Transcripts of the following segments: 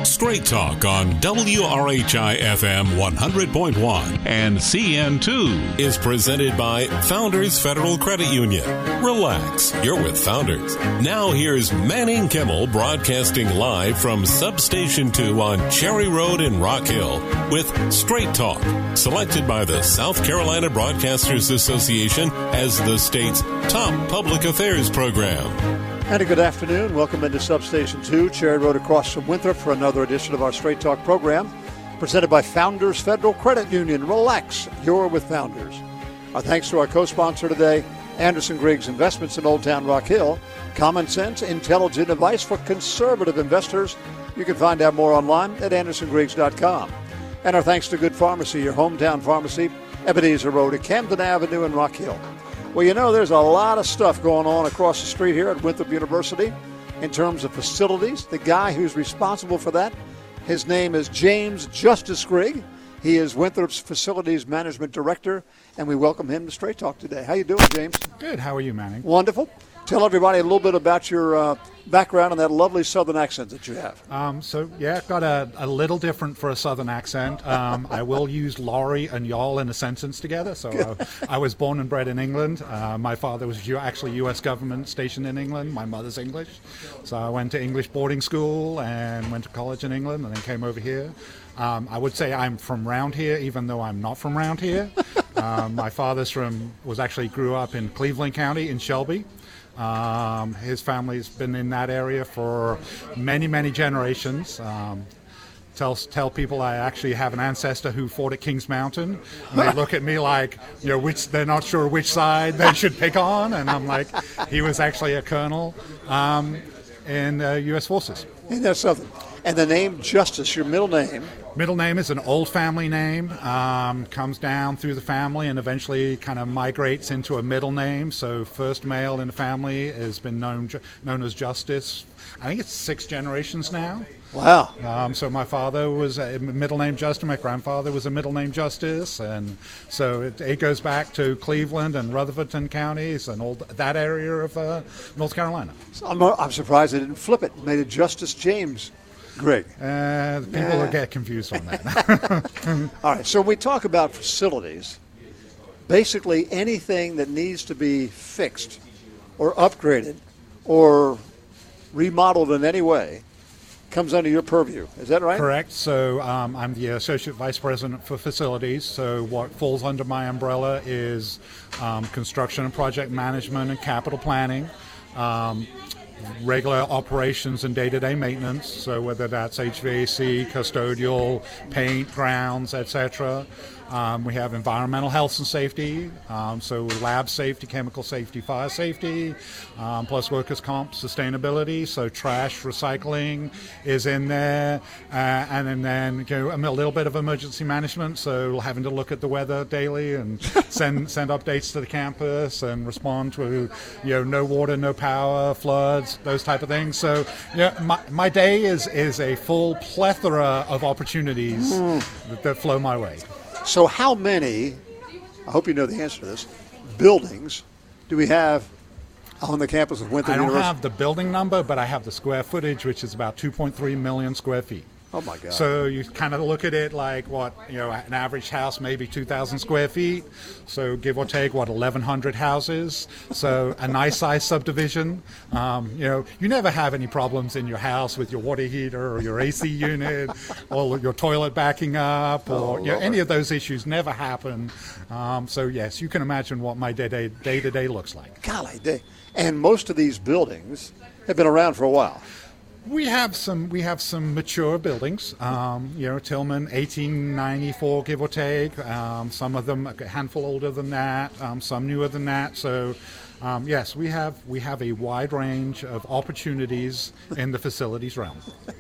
Straight Talk on WRHI FM 100.1 and CN2 is presented by Founders Federal Credit Union. Relax, you're with Founders. Now here's Manning Kimmel broadcasting live from Substation 2 on Cherry Road in Rock Hill with Straight Talk, selected by the South Carolina Broadcasters Association as the state's top public affairs program. And a good afternoon. Welcome into Substation 2, Cherry Road across from Winthrop for another edition of our Straight Talk program presented by Founders Federal Credit Union. Relax, you're with Founders. Our thanks to our co-sponsor today, Anderson Griggs Investments in Old Town Rock Hill. Common sense, intelligent advice for conservative investors. You can find out more online at andersongriggs.com. And our thanks to Good Pharmacy, your hometown pharmacy, Ebenezer Road at Camden Avenue in Rock Hill. Well, you know, there's a lot of stuff going on across the street here at Winthrop University in terms of facilities. The guy who's responsible for that, his name is James Justice Grigg. He is Winthrop's Facilities Management Director, and we welcome him to Straight Talk today. How you doing, James? Good. How are you, Manning? Wonderful. Tell everybody a little bit about your background and that lovely Southern accent that you have. I've got a little different for a Southern accent. I will use Laurie and y'all in a sentence together. So I was born and bred in England. My father was actually U.S. government stationed in England. My mother's English. So I went to English boarding school and went to college in England and then came over here. I would say I'm from round here, even though I'm not from round here. My father's grew up in Cleveland County in Shelby. His family's been in that area for many, many generations. Tell people I actually have an ancestor who fought at Kings Mountain. And they look at me like, they're not sure which side they should pick on. And I'm like, he was actually a colonel in U.S. Forces. Isn't that something? And the name Justice, your middle name? Middle name is an old family name, comes down through the family and eventually kind of migrates into a middle name. So first male in the family has been known as Justice. I think it's 6 generations now. Wow. So my father was a middle name Justice. My grandfather was a middle name Justice. And so it goes back to Cleveland and Rutherford counties and all that area of North Carolina. So I'm surprised they didn't flip it, made it Justice James Grigg. People will get confused on that. All right, so when we talk about facilities, basically anything that needs to be fixed or upgraded or remodeled in any way comes under your purview. Is that right? Correct. So I'm the Associate Vice President for Facilities. So what falls under my umbrella is construction and project management and capital planning. Regular operations and day-to-day maintenance, so whether that's HVAC, custodial, paint, grounds, etc. We have environmental health and safety, so lab safety, chemical safety, fire safety, plus workers' comp, sustainability, so trash, recycling is in there, and then a little bit of emergency management, so having to look at the weather daily and send updates to the campus and respond to no water, no power, floods, those type of things. So my day is a full plethora of opportunities that flow my way. So how many, I hope you know the answer to this, buildings do we have on the campus of Winthrop University? I don't have the building number, but I have the square footage, which is about 2.3 million square feet. Oh, my God. So you kind of look at it like an average house, maybe 2,000 square feet. So give or take, 1,100 houses. So a nice size subdivision. You never have any problems in your house with your water heater or your AC unit or your toilet backing up or any of those issues never happen. So yes, you can imagine what my day-to-day looks like. Golly day. And most of these buildings have been around for a while. We have some mature buildings. Tillman, 1894, give or take. Some of them a handful older than that. Some newer than that. So, yes, we have a wide range of opportunities in the facilities realm.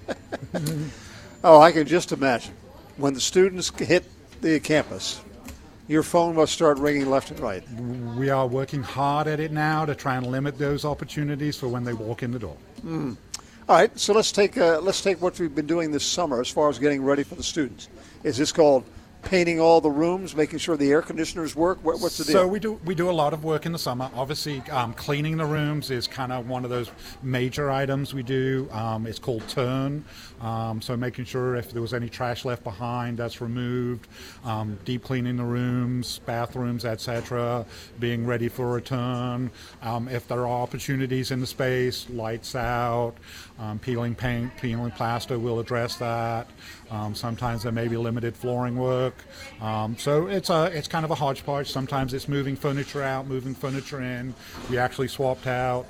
Oh, I can just imagine when the students hit the campus. Your phone must start ringing left and right. We are working hard at it now to try and limit those opportunities for when they walk in the door. All right, so let's take what we've been doing this summer as far as getting ready for the students. Is this called painting all the rooms, making sure the air conditioners work? What's the deal? So we do a lot of work in the summer. Obviously, cleaning the rooms is kind of one of those major items we do. It's called turn. So making sure if there was any trash left behind, that's removed. Deep cleaning the rooms, bathrooms, etc. Being ready for return. If there are opportunities in the space, lights out, peeling paint, peeling plaster, we'll address that. Sometimes there may be limited flooring work. So it's kind of a hodgepodge. Sometimes it's moving furniture out, moving furniture in. We actually swapped out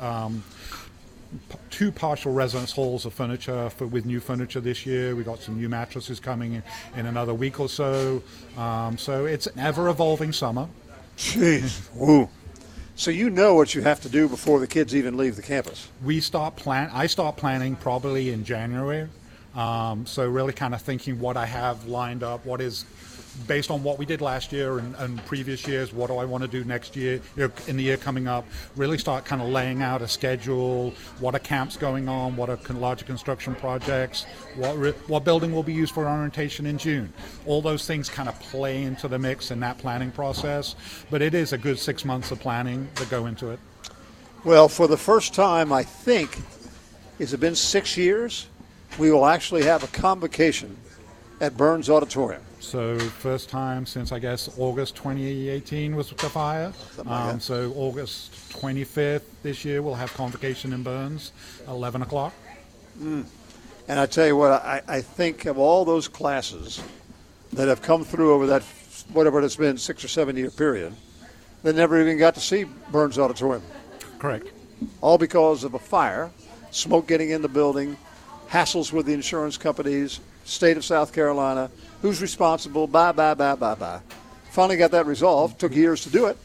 2 partial residence halls of furniture with new furniture this year. We got some new mattresses coming in another week or so. So it's an ever-evolving summer. Jeez. Woo. So you know what you have to do before the kids even leave the campus. I start planning probably in January. So really kind of thinking what I have lined up, what is based on what we did last year and previous years, what do I want to do next year, in the year coming up, really start kind of laying out a schedule, what are camps going on, what are larger construction projects, what building will be used for orientation in June. All those things kind of play into the mix in that planning process, but it is a good 6 months of planning that go into it. Well, for the first time, I think, has it been 6 years? We will actually have a convocation at Burns Auditorium. So first time since, I guess, August 2018 was the fire. So August 25th this year, we'll have convocation in Burns, 11 o'clock. And I tell you what, I think of all those classes that have come through over that, whatever it's been, 6 or 7 year period, they never even got to see Burns Auditorium. Correct. All because of a fire, smoke getting in the building, hassles with the insurance companies, state of South Carolina, who's responsible, bye. Finally got that resolved. Took years to do it.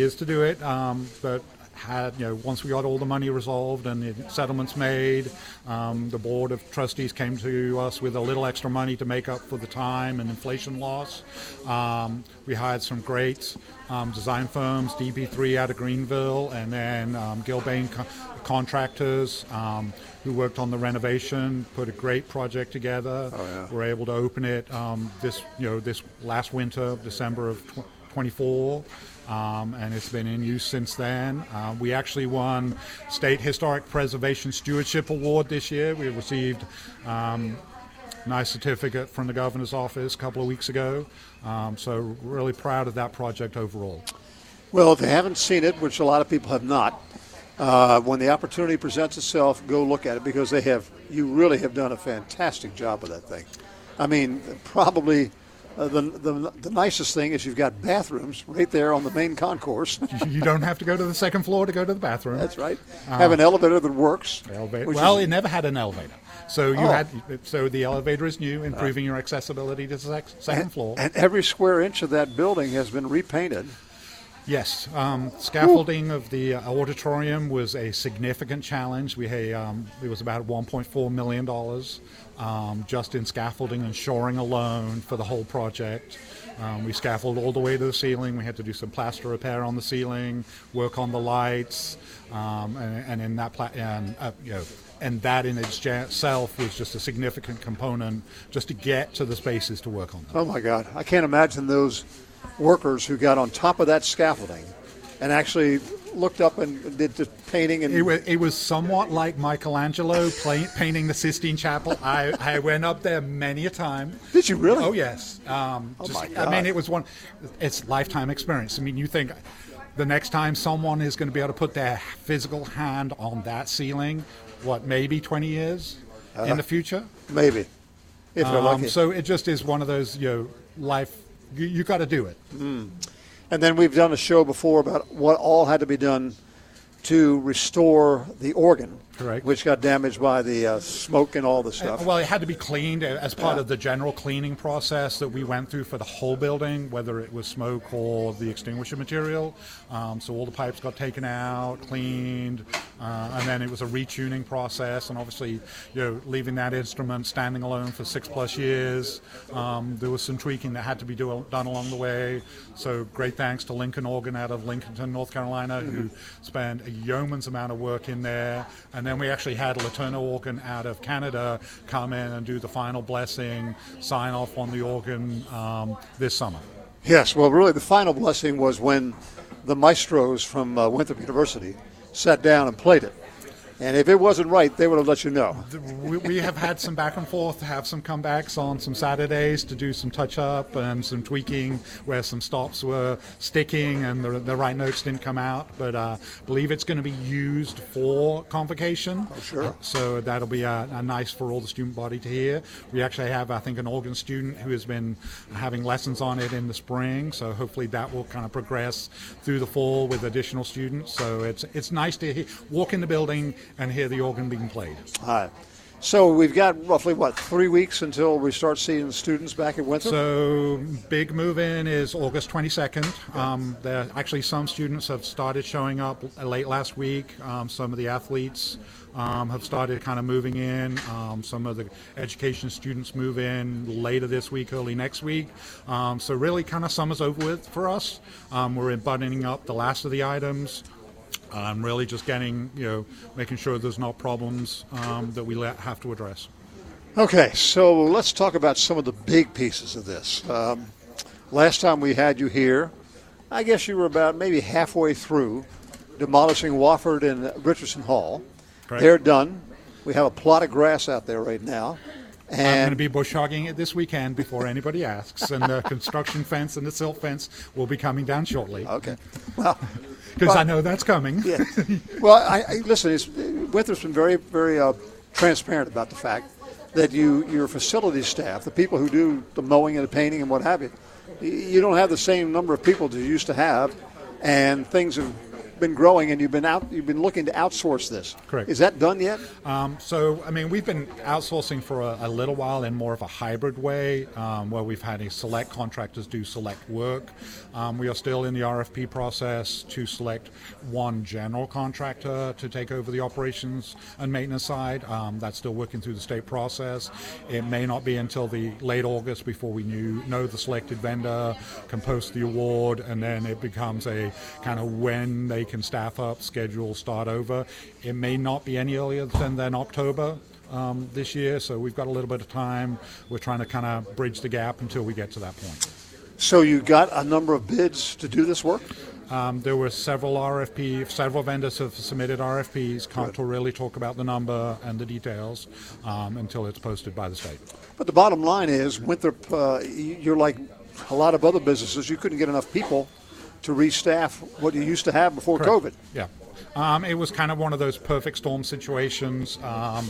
But once we got all the money resolved and the settlements made, the Board of Trustees came to us with a little extra money to make up for the time and inflation loss. We hired some great design firms, DB3 out of Greenville, and then Gilbane contractors who worked on the renovation, put a great project together. We're able to open it this last winter, December of 24. And it's been in use since then. We actually won State Historic Preservation Stewardship Award this year. We received a nice certificate from the governor's office a couple of weeks ago. So really proud of that project overall. Well, if they haven't seen it, which a lot of people have not, when the opportunity presents itself, go look at it, because you really have done a fantastic job with that thing. I mean, probably the nicest thing is you've got bathrooms right there on the main concourse. You don't have to go to the second floor to go to the bathroom. That's right. Have an elevator that works. It never had an elevator. So the elevator is new, improving your accessibility to the second floor. And every square inch of that building has been repainted. Yes, scaffolding of the auditorium was a significant challenge. It was about $1.4 million just in scaffolding and shoring alone for the whole project. We scaffolded all the way to the ceiling. We had to do some plaster repair on the ceiling, work on the lights, and that in itself was just a significant component just to get to the spaces to work on them. Oh my God, I can't imagine those workers who got on top of that scaffolding and actually looked up and did the painting. And it was somewhat like Michelangelo painting the Sistine Chapel. I went up there many a time. Did you really? Oh yes. My God. I mean, it's lifetime experience. I mean, you think the next time someone is going to be able to put their physical hand on that ceiling, maybe 20 years in the future? Maybe, if they're lucky. So it just is one of those, life. You got to do it. And then we've done a show before about what all had to be done to restore the organ, correct, which got damaged by the smoke and all the stuff. Well, it had to be cleaned as part of the general cleaning process that we went through for the whole building, whether it was smoke or the extinguisher material. So all the pipes got taken out, cleaned, and then it was a retuning process. And obviously, leaving that instrument standing alone for 6+ years, there was some tweaking that had to be done along the way. So great thanks to Lincoln Organ out of Lincolnton, North Carolina, who spent a yeoman's amount of work in there. And And then we actually had Latourneau Organ out of Canada come in and do the final blessing, sign off on the organ this summer. Yes, well, really the final blessing was when the maestros from Winthrop University sat down and played it. And if it wasn't right, they would have let you know. We have had some back and forth, have some comebacks on some Saturdays to do some touch-up and some tweaking where some stops were sticking and the right notes didn't come out. But I believe it's going to be used for convocation. Oh, sure. So that'll be a nice for all the student body to hear. We actually have, I think, an organ student who has been having lessons on it in the spring. So hopefully that will kind of progress through the fall with additional students. So it's nice to walk in the building and hear the organ being played. All right. So we've got roughly, 3 weeks until we start seeing students back at Winthrop? So big move-in is August 22nd. There actually some students have started showing up late last week. Some of the athletes have started kind of moving in. Some of the education students move in later this week, early next week. So really kind of summer's over with for us. We're buttoning up the last of the items. Really just getting, making sure there's no problems that we have to address. Okay, so let's talk about some of the big pieces of this. Last time we had you here, I guess you were about maybe halfway through demolishing Wofford and Richardson Hall. Correct. They're done. We have a plot of grass out there right now. I'm going to be bush hogging it this weekend before anybody asks, and the construction fence and the silt fence will be coming down shortly. Okay. Well, because I know that's coming. Yeah. Well, I listen. Winthrop's been very, very transparent about the fact that your facility staff, the people who do the mowing and the painting and what have you, you don't have the same number of people that you used to have, and things have been growing, and you've been looking to outsource this. Correct. Is that done yet? We've been outsourcing for a little while in more of a hybrid way, where we've had select contractors do select work. We are still in the RFP process to select one general contractor to take over the operations and maintenance side. That's still working through the state process. It may not be until the late August before we know the selected vendor, can post the award, and then it becomes a kind of when they can staff up, schedule, start over. It may not be any earlier than October this year, so we've got a little bit of time. We're trying to kind of bridge the gap until we get to that point. So you got a number of bids to do this work? There were several vendors have submitted RFPs. Can't really talk about the number and the details until it's posted by the state. But the bottom line is, Winthrop, you're like a lot of other businesses. You couldn't get enough people to restaff what you used to have before Correct. COVID. Yeah. It was kind of one of those perfect storm situations.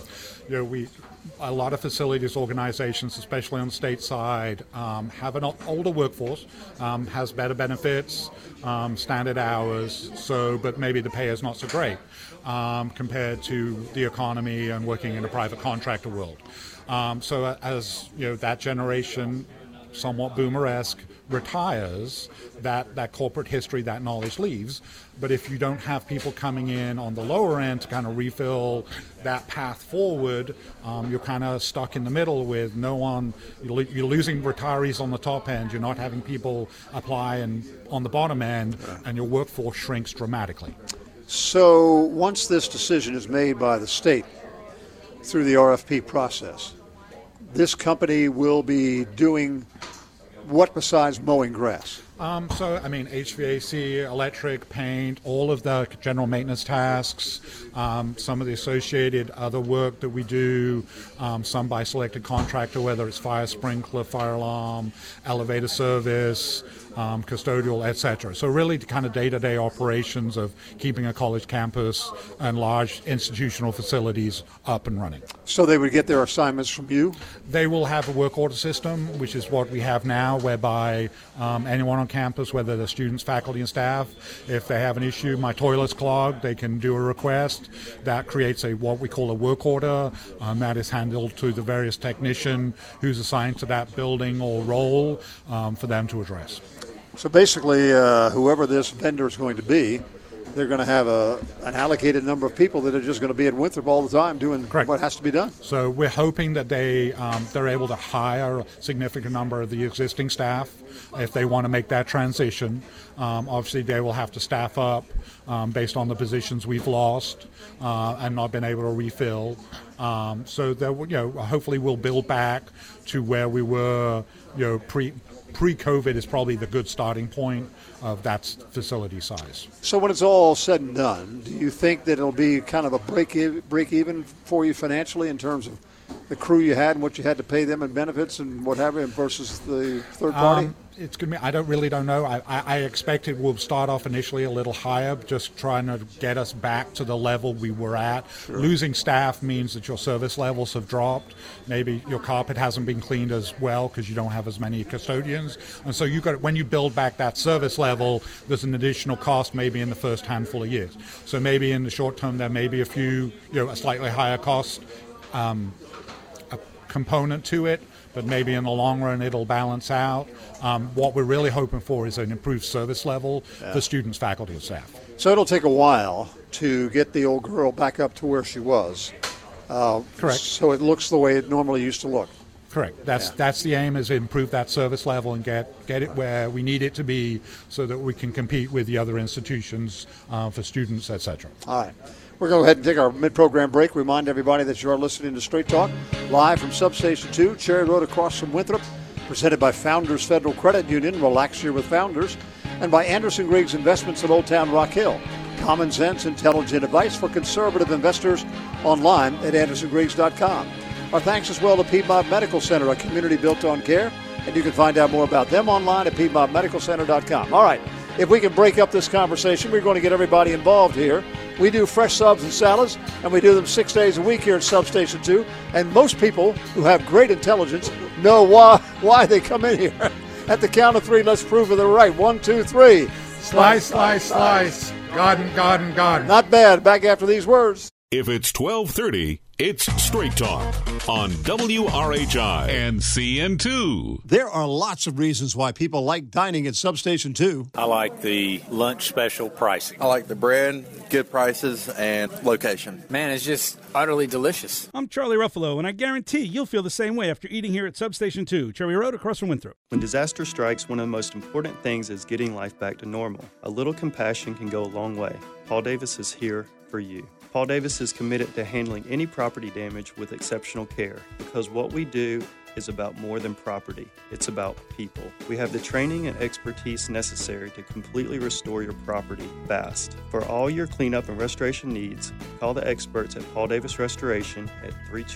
A lot of facilities organizations, especially on the state side, have an older workforce, has better benefits, standard hours, but maybe the pay is not so great compared to the economy and working in a private contractor world. So as that generation, somewhat boomer-esque, retires, that corporate history, that knowledge leaves. But if you don't have people coming in on the lower end to kind of refill that path forward, you're kind of stuck in the middle with no one. You're losing retirees on the top end. You're not having people apply on the bottom end, and your workforce shrinks dramatically. So once this decision is made by the state through the RFP process, this company will be doing what besides mowing grass? HVAC, electric, paint, all of the general maintenance tasks, some of the associated other work that we do, some by selected contractor, whether it's fire sprinkler, fire alarm, elevator service, custodial, etc. So really the kind of day-to-day operations of keeping a college campus and large institutional facilities up and running. So they would get their assignments from you? They will have a work order system, which is what we have now, whereby anyone on campus, whether they're students, faculty, and staff, if they have an issue, my toilet's clogged, they can do a request. That creates what we call a work order. That is handled to the various technician who's assigned to that building or role for them to address. So basically, whoever this vendor is going to be they're going to have an allocated number of people that are just going to be at Winthrop all the time doing what has to be done. So we're hoping that they're able to hire a significant number of the existing staff if they want to make that transition. Obviously, they will have to staff up based on the positions we've lost and not been able to refill. So that hopefully we'll build back to where we were, pre-COVID is probably the good starting point of that facility size. So when it's all said and done, do you think that it'll be kind of a break even for you financially in terms of the crew you had and what you had to pay them in benefits and what have you versus the third party? It's going to be, I don't know. I expect it will start off initially a little higher, just trying to get us back to the level we were at. Sure. Losing staff means that your service levels have dropped. Maybe your carpet hasn't been cleaned as well because you don't have as many custodians. And so when you build back that service level, there's an additional cost maybe in the first handful of years. So maybe in the short term there may be a slightly higher cost a component to it, but maybe in the long run it'll balance out. What we're really hoping for is an improved service level for students, faculty, and staff. So it'll take a while to get the old girl back up to where she was. Correct. So it looks the way it normally used to look. Correct. That's the aim, is to improve that service level and get it where we need it to be so that we can compete with the other institutions for students, etc. All right. We're going to go ahead and take our mid-program break. Remind everybody that you are listening to Straight Talk, live from Substation 2, Cherry Road across from Winthrop, presented by Founders Federal Credit Union, Relax Here with Founders, and by Anderson Griggs Investments in Old Town Rock Hill. Common sense, intelligent advice for conservative investors online at andersongriggs.com. Our thanks as well to Piedmont Medical Center, a community built on care, and you can find out more about them online at piedmontmedicalcenter.com. All right, if we can break up this conversation, we're going to get everybody involved here. We do fresh subs and salads, and we do them 6 days a week here at Substation 2. And most people who have great intelligence know why they come in here. At the count of three, let's prove that they're right. 1, 2, 3. Slice, slice, slice. Garden, garden, garden. Not bad. Back after these words. If it's 12:30, it's Straight Talk on WRHI and CN2. There are lots of reasons why people like dining at Substation 2. I like the lunch special pricing. I like the bread, good prices, and location. Man, it's just utterly delicious. I'm Charlie Ruffalo, and I guarantee you'll feel the same way after eating here at Substation 2, Cherry Road across from Winthrop. When disaster strikes, one of the most important things is getting life back to normal. A little compassion can go a long way. Paul Davis is here for you. Paul Davis is committed to handling any property damage with exceptional care, because what we do is about more than property. It's about people. We have the training and expertise necessary to completely restore your property fast. For all your cleanup and restoration needs, call the experts at Paul Davis Restoration at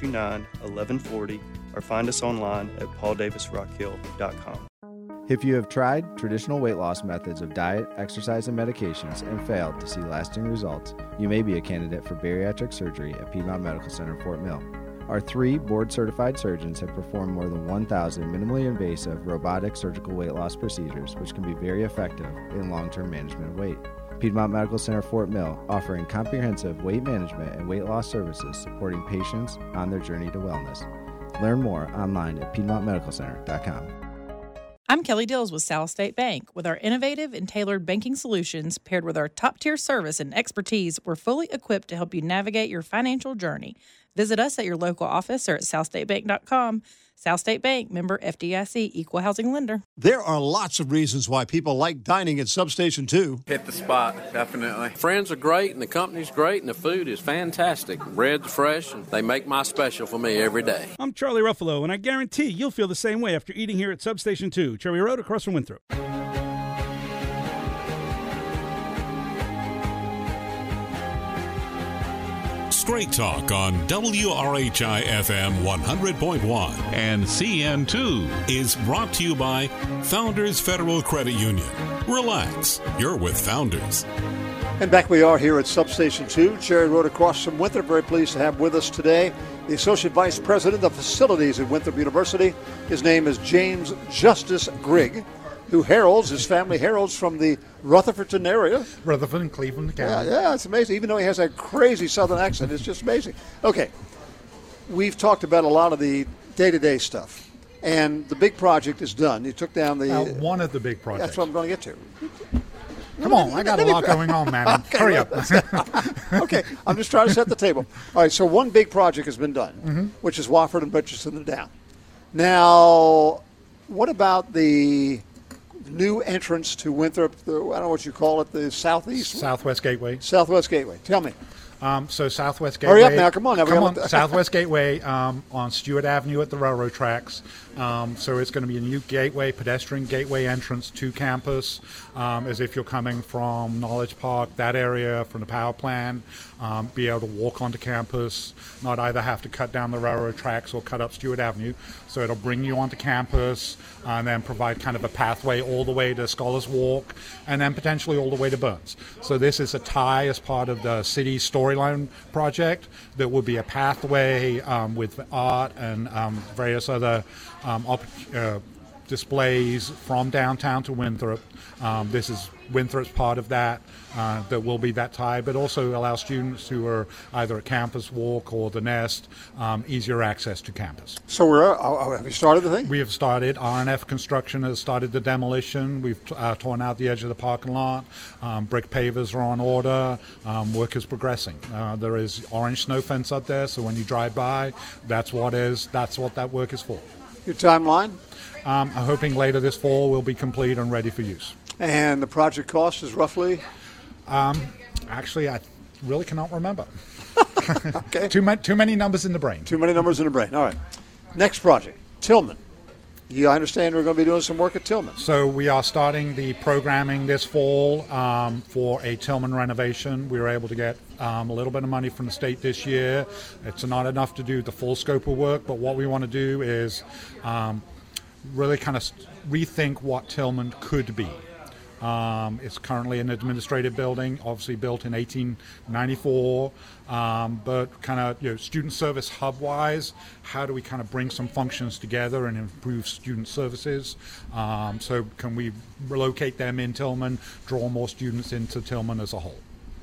329-1140 or find us online at pauldavisrockhill.com. If you have tried traditional weight loss methods of diet, exercise, and medications and failed to see lasting results, you may be a candidate for bariatric surgery at Piedmont Medical Center, Fort Mill. Our 3 board-certified surgeons have performed more than 1,000 minimally invasive robotic surgical weight loss procedures, which can be very effective in long-term management of weight. Piedmont Medical Center, Fort Mill, offering comprehensive weight management and weight loss services supporting patients on their journey to wellness. Learn more online at piedmontmedicalcenter.com. I'm Kelly Dills with South State Bank. With our innovative and tailored banking solutions paired with our top-tier service and expertise, we're fully equipped to help you navigate your financial journey. Visit us at your local office or at southstatebank.com. South State Bank, member FDIC, equal housing lender. There are lots of reasons why people like dining at Substation 2. Hit the spot, definitely. Friends are great, and the company's great, and the food is fantastic. Bread's fresh, and they make my special for me every day. I'm Charlie Ruffalo, and I guarantee you'll feel the same way after eating here at Substation 2, Cherry Road across from Winthrop. Straight Talk on WRHI FM 100.1 and CN2 is brought to you by Founders Federal Credit Union. Relax, you're with Founders. And back we are here at Substation 2, Cherry Road across from Winthrop. Very pleased to have with us today the Associate Vice President of Facilities at Winthrop University. His name is James Justice Grigg, who his family heralds from the Rutherfordton area. Rutherford and Cleveland County. Yeah, it's amazing. Even though he has that crazy southern accent, it's just amazing. Okay, we've talked about a lot of the day-to-day stuff, and the big project is done. You took down the... one of the big projects. That's what I'm going to get to. Come on, I got a lot going on, man. Okay, Hurry up. Okay, I'm just trying to set the table. All right, so one big project has been done, which is Wofford and Richardson and down. Now, what about the new entrance to Winthrop, I don't know what you call it, the southeast? Southwest Gateway. Southwest Gateway. Tell me. So Southwest Gateway. Hurry up now, come on. Southwest Gateway on Stewart Avenue at the railroad tracks. So it's going to be a new gateway, pedestrian gateway entrance to campus, as if you're coming from Knowledge Park, that area, from the power plant, be able to walk onto campus, not either have to cut down the railroad tracks or cut up Stewart Avenue. So it'll bring you onto campus and then provide kind of a pathway all the way to Scholars Walk and then potentially all the way to Burns. So this is a tie as part of the city storyline project. There will be a pathway with art and various other displays from downtown to Winthrop. This is Winthrop's part of that. That will be that tie, but also allow students who are either at Campus Walk or the Nest easier access to campus. So have you started the thing? We have started. RNF Construction has started the demolition. We've torn out the edge of the parking lot. Brick pavers are on order. Work is progressing. There is orange snow fence up there, so when you drive by, that's what that work is for. Your timeline? I'm hoping later this fall we'll be complete and ready for use. And the project cost is roughly? Actually, I really cannot remember. Okay. Too many numbers in the brain. Too many numbers in the brain. All right. Next project, Tillman. I understand we're going to be doing some work at Tillman. So we are starting the programming this fall for a Tillman renovation. We were able to get a little bit of money from the state this year. It's not enough to do the full scope of work, but what we want to do is really kind of rethink what Tillman could be. It's currently an administrative building, obviously built in 1894, but kind of student service hub-wise, how do we kind of bring some functions together and improve student services? So can we relocate them in Tillman, draw more students into Tillman as a whole?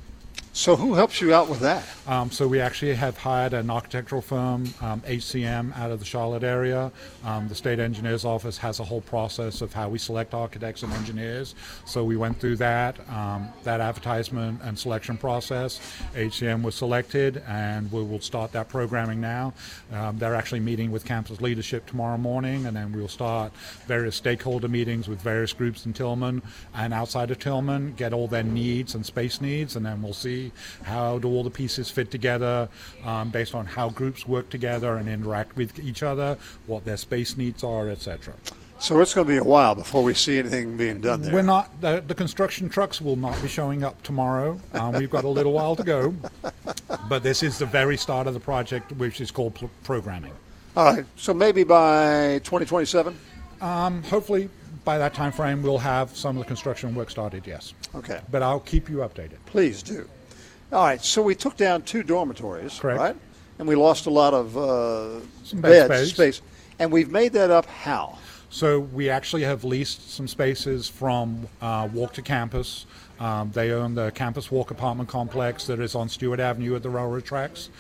So who helps you out with that? So we actually have hired an architectural firm, HCM, out of the Charlotte area. The state engineer's office has a whole process of how we select architects and engineers. So we went through that advertisement and selection process. HCM was selected, and we will start that programming now. They're actually meeting with campus leadership tomorrow morning, and then we'll start various stakeholder meetings with various groups in Tillman and outside of Tillman, get all their needs and space needs, and then we'll see how do all the pieces fit together based on how groups work together and interact with each other, what their space needs are, etc. So it's going to be a while before we see anything being done there. We're not. The construction trucks will not be showing up tomorrow. We've got a little while to go, but this is the very start of the project, which is called programming. All right. So maybe by 2027. Hopefully. By that time frame, we'll have some of the construction work started, yes. Okay. But I'll keep you updated. Please do. All right, so we took down 2 dormitories, correct, right? And we lost a lot of some space. And we've made that up how? So we actually have leased some spaces from Walk to Campus. They own the Campus Walk apartment complex that is on Stewart Avenue at the railroad tracks.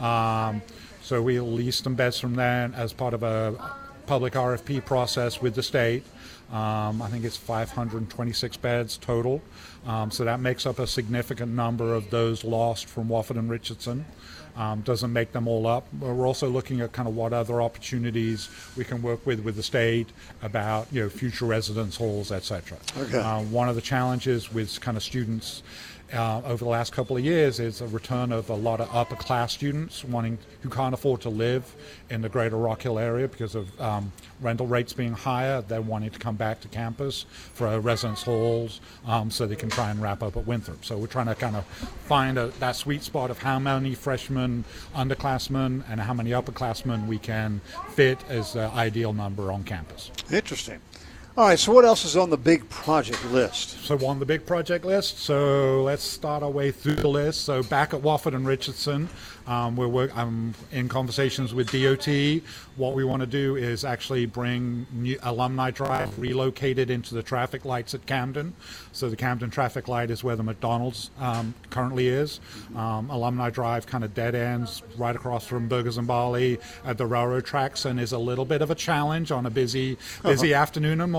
So we leased some beds from there as part of a public RFP process with the state. I think it's 526 beds total. So that makes up a significant number of those lost from Wofford and Richardson. Doesn't make them all up. We're also looking at kind of what other opportunities we can work with the state about future residence halls, etc. Okay. One of the challenges with kind of students over the last couple of years is a return of a lot of upper class students who can't afford to live in the greater Rock Hill area because of rental rates being higher. They're wanting to come back to campus for residence halls so they can try and wrap up at Winthrop. So we're trying to kind of find that sweet spot of how many freshmen, underclassmen, and how many upperclassmen we can fit as the ideal number on campus. Interesting. All right, so what else is on the big project list? So on the big project list, so let's start our way through the list. So back at Wofford and Richardson, I'm in conversations with DOT. What we want to do is actually bring Alumni Drive relocated into the traffic lights at Camden. So the Camden traffic light is where the McDonald's currently is. Alumni Drive kind of dead ends right across from Burgers and Barley at the railroad tracks and is a little bit of a challenge on a busy afternoon and morning.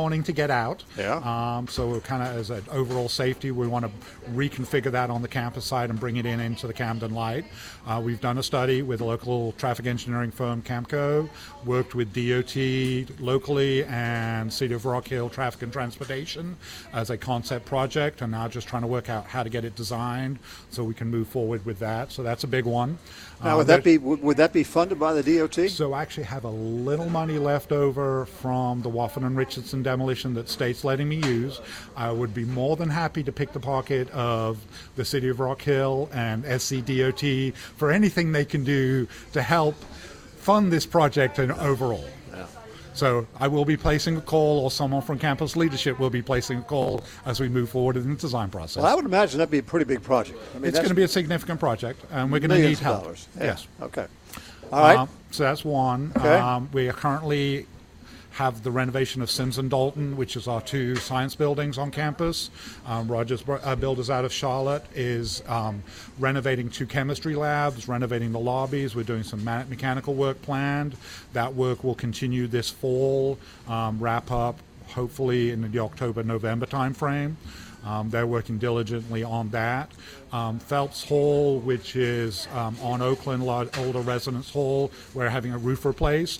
morning to get out. Yeah. So we're kind of, as an overall safety, we want to reconfigure that on the campus side and bring it into the Camden Light. We've done a study with a local traffic engineering firm, Camco, worked with DOT locally and City of Rock Hill Traffic and Transportation as a concept project, and now just trying to work out how to get it designed so we can move forward with that. So that's a big one. Now, would that be funded by the DOT? So I actually have a little money left over from the Wofford and Richardson demolition that state's letting me use. I would be more than happy to pick the pocket of the City of Rock Hill and SCDOT for anything they can do to help fund this project and overall. Yeah. So I will be placing a call, or someone from campus leadership will be placing a call as we move forward in the design process. Well, I would imagine that'd be a pretty big project. I mean, it's going to be a significant project, and we're going to need help. Yeah. Yes. Okay. All right. So that's one. Okay. We are currently have the renovation of Sims and Dalton, which is our two science buildings on campus. Rogers Builders out of Charlotte is renovating two chemistry labs, renovating the lobbies. We're doing some mechanical work planned. That work will continue this fall, wrap up hopefully in the October-November timeframe. They're working diligently on that. Phelps Hall, which is on Oakland, older residence hall, we're having a roof replaced.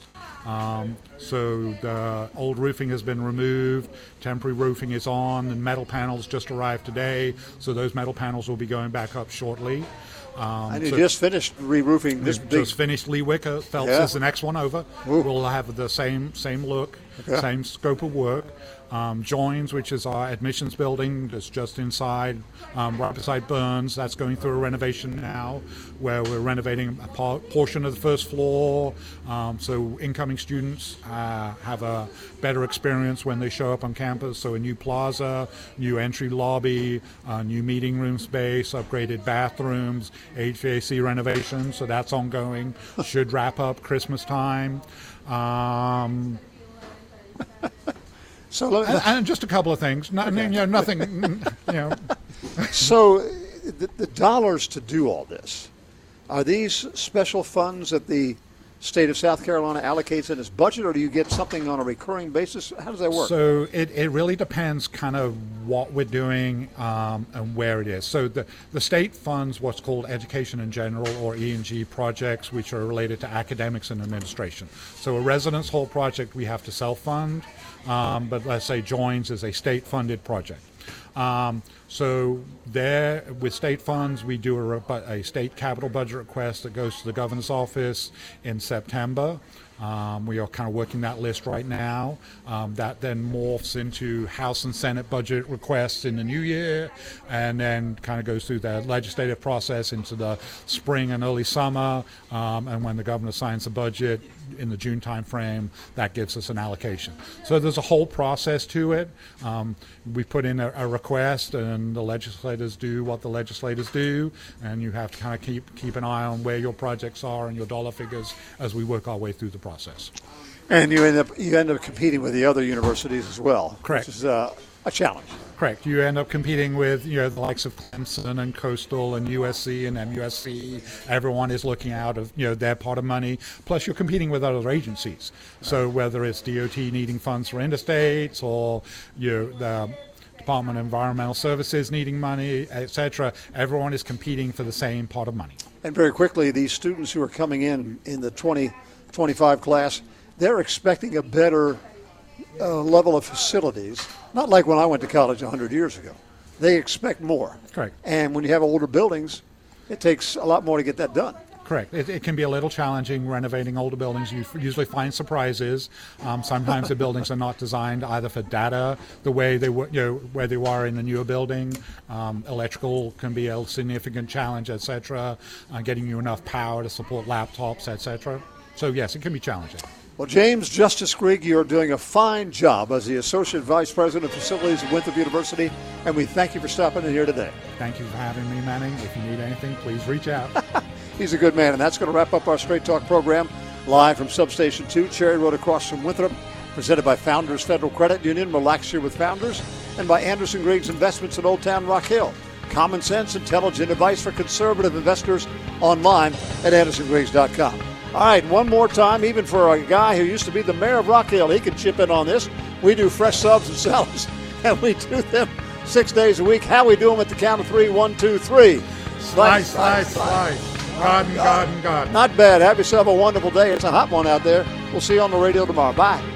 So the old roofing has been removed, temporary roofing is on, and metal panels just arrived today, so those metal panels will be going back up shortly. And you just finished re-roofing this big... Just finished Lee Wicker. Phelps is the next one over. Ooh. We'll have the same look, same scope of work. Joins, which is our admissions building, that's just inside, right beside Burns. That's going through a renovation now, where we're renovating a portion of the first floor, so incoming students have a better experience when they show up on campus. So a new plaza, new entry lobby, new meeting room space, upgraded bathrooms, HVAC renovation. So that's ongoing. Should wrap up Christmas time. So and just a couple of things. Nothing. So the dollars to do all this, are these special funds that the state of South Carolina allocates in its budget, or do you get something on a recurring basis? How does that work? So it really depends kind of what we're doing and where it is. So the state funds what's called Education in General, or E&G projects, which are related to academics and administration. So a residence hall project we have to self-fund, but let's say Joins is a state-funded project. So there, with state funds, we do a state capital budget request that goes to the governor's office in September. We are kind of working that list right now. That then morphs into House and Senate budget requests in the new year, and then kind of goes through the legislative process into the spring and early summer. And when the governor signs the budget in the June timeframe, that gives us an allocation. So there's a whole process to it. We put in a request, and the legislators do what the legislators do, and you have to kind of keep an eye on where your projects are and your dollar figures as we work our way through the process. And you end up competing with the other universities as well. Correct. Which is a challenge. Correct. You end up competing with the likes of Clemson and Coastal and USC and MUSC. Everyone is looking out of their pot of money. Plus, you're competing with other agencies. So whether it's DOT needing funds for interstates, or the Department of Environmental Services needing money, etc., everyone is competing for the same pot of money. And very quickly, these students who are coming in the 2025 class, they're expecting a better level of facilities. Not like when I went to college 100 years ago. They expect more. Correct. And when you have older buildings, it takes a lot more to get that done. Correct. It can be a little challenging renovating older buildings. You usually find surprises. Sometimes the buildings are not designed either for data the way they were, where they were in the newer building. Electrical can be a significant challenge, etc. Getting you enough power to support laptops, etc. So yes, it can be challenging. Well, James Justice Grigg, you're doing a fine job as the Associate Vice President of Facilities at Winthrop University, and we thank you for stopping in here today. Thank you for having me, Manning. If you need anything, please reach out. He's a good man, and that's going to wrap up our Straight Talk program, live from Substation 2, Cherry Road across from Winthrop, presented by Founders Federal Credit Union, Relax Here with Founders, and by Anderson Griggs Investments in Old Town Rock Hill. Common sense, intelligent advice for conservative investors, online at andersongriggs.com. All right, one more time, even for a guy who used to be the mayor of Rock Hill, he can chip in on this. We do fresh subs and salads, and we do them 6 days a week. How we do them at the count of 3? 1, 2, 3. Slice, slice, slice. Garden, garden, garden. Not bad. Have yourself a wonderful day. It's a hot one out there. We'll see you on the radio tomorrow. Bye.